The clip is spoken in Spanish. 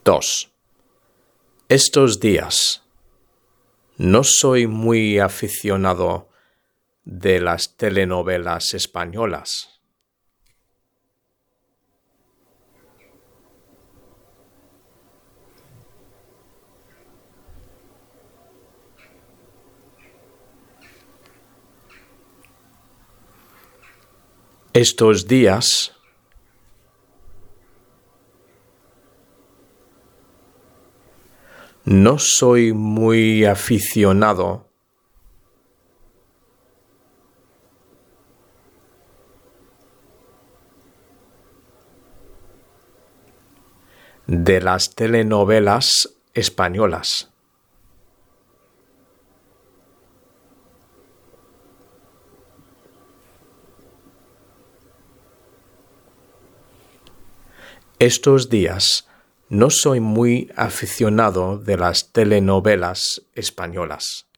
2. Estos días no soy muy aficionado de las telenovelas españolas. Estos días no soy muy aficionado de las telenovelas españolas. Estos días no soy muy aficionado de las telenovelas españolas.